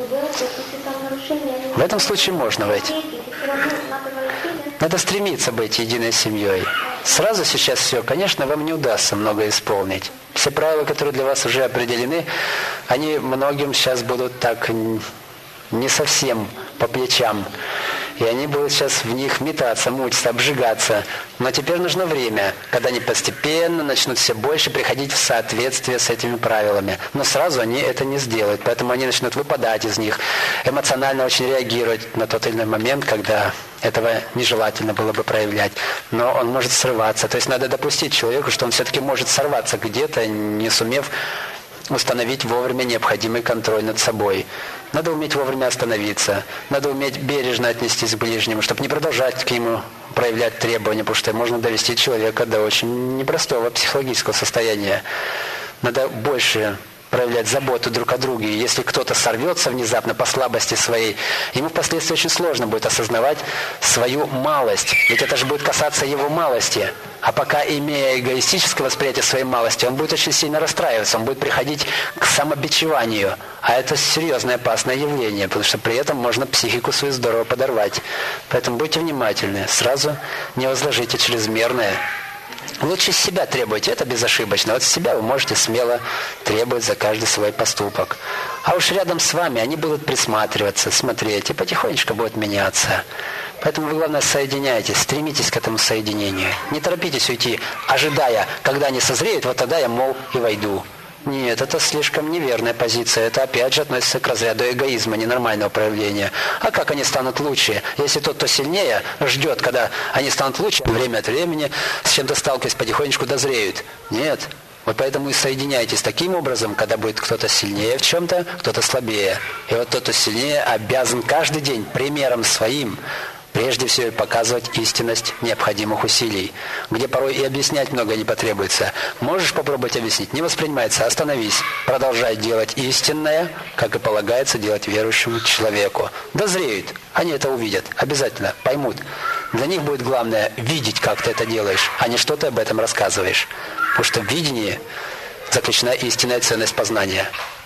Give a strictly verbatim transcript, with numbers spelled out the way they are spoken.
делать, если там нарушения? В этом случае можно войти. Надо стремиться быть единой семьей. Сразу сейчас все, конечно, вам не удастся много исполнить. Все правила, которые для вас уже определены, они многим сейчас будут так не совсем по плечам. И они будут сейчас в них метаться, мучиться, обжигаться. Но теперь нужно время, когда они постепенно начнут все больше приходить в соответствие с этими правилами. Но сразу они это не сделают, поэтому они начнут выпадать из них, эмоционально очень реагировать на тот или иной момент, когда этого нежелательно было бы проявлять. Но он может срываться. То есть надо допустить человеку, что он все-таки может сорваться где-то, не сумев установить вовремя необходимый контроль над собой. Надо уметь вовремя остановиться. Надо уметь бережно отнестись к ближнему, чтобы не продолжать к нему проявлять требования, потому что можно довести человека до очень непростого психологического состояния. Надо больше проявлять заботу друг о друге. И если кто-то сорвется внезапно по слабости своей, ему впоследствии очень сложно будет осознавать свою малость. Ведь это же будет касаться его малости. А пока, имея эгоистическое восприятие своей малости, он будет очень сильно расстраиваться, он будет приходить к самобичеванию. А это серьезное опасное явление, потому что при этом можно психику свою здорово подорвать. Поэтому будьте внимательны, сразу не возложите чрезмерное. Лучше с себя требуйте, это безошибочно. Вот с себя вы можете смело требовать за каждый свой поступок. А уж рядом с вами они будут присматриваться, смотреть и потихонечку будут меняться. Поэтому вы, главное, соединяйтесь, стремитесь к этому соединению. Не торопитесь уйти, ожидая, когда они созреют, вот тогда я, мол, и войду. Нет, это слишком неверная позиция. Это опять же относится к разряду эгоизма, ненормального проявления. А как они станут лучше? Если тот, кто сильнее, ждет, когда они станут лучше, время от времени с чем-то сталкиваясь, потихонечку дозреют. Нет. Вот поэтому и соединяйтесь таким образом, когда будет кто-то сильнее в чем-то, кто-то слабее. И вот тот, кто сильнее, обязан каждый день примером своим прежде всего показывать истинность необходимых усилий, где порой и объяснять многое не потребуется. Можешь попробовать объяснить, не воспринимается, остановись, продолжай делать истинное, как и полагается делать верующему человеку. Дозреют, они это увидят, обязательно поймут. Для них будет главное видеть, как ты это делаешь, а не что ты об этом рассказываешь. Потому что в видении заключена истинная ценность познания.